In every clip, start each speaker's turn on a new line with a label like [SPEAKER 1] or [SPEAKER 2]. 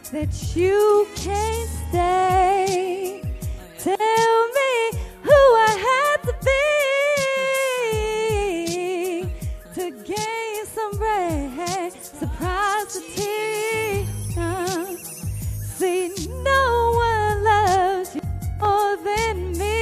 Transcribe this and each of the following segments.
[SPEAKER 1] that you can't stay. Tell me who I had to be to gain some reciprocity. See, no one loves you more than me,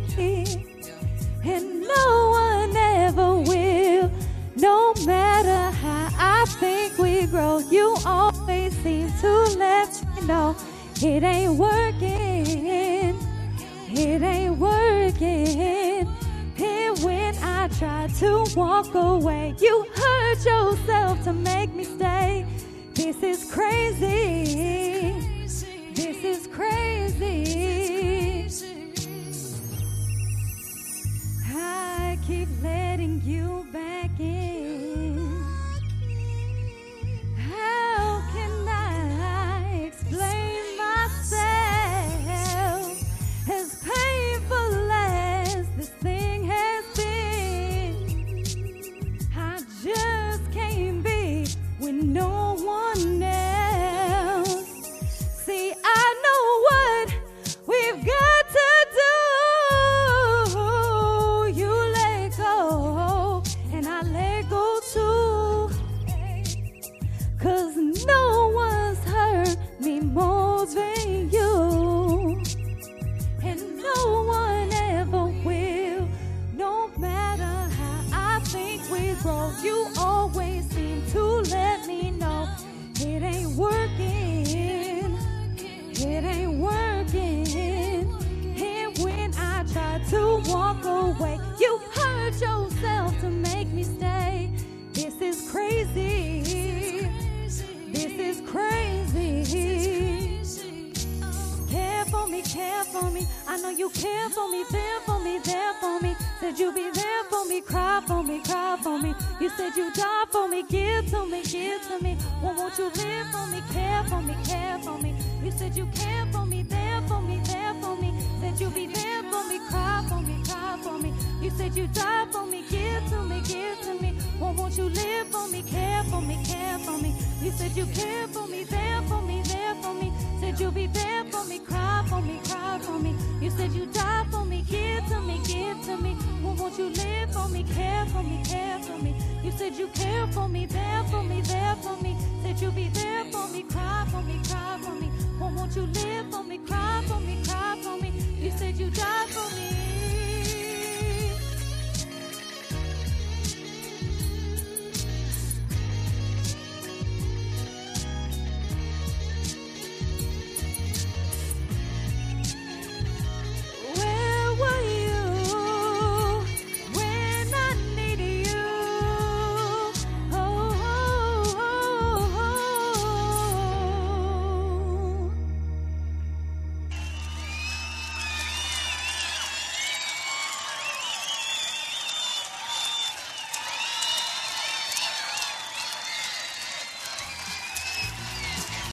[SPEAKER 1] and no one ever will. No matter how I think we grow, you always seem to let me know it ain't working. It ain't working. And when I try to walk away, you hurt yourself to make me stay. This is crazy. This is crazy. I keep letting you back in. How can I explain myself? As painful as this thing has been, I just can't be with no one else. See, I know what we've got to do. You let go, and I let go too. 'Cause no one's hurt me more than you, and no one ever will. No matter how I think we grow, you always seem to let me know it ain't working. It ain't working. And when I try to walk away, you hurt yourself to make me stay. This is crazy. This is crazy. Care for me, care for me. I know you care for me, there for me, there for me. Said you be there for me, cry for me, cry for me. You said you die for me, give to me, give to me. Well, won't you live for me, care for me, care for me. You said you care for me, there for me, there for me. Said you be there for me, cry for me, cry for me. You said you die for me, give to me, give to me. Well, won't you live for me, care for me, care for me. You said you care for me, there for me, there for me. Said you'll be there for me, cry for me, cry for me. You said you die for me, give to me, give to me. Well, won't you live for me, care for me, care for me. You said you care for me, there for me, there for me. Said you'll be there for me,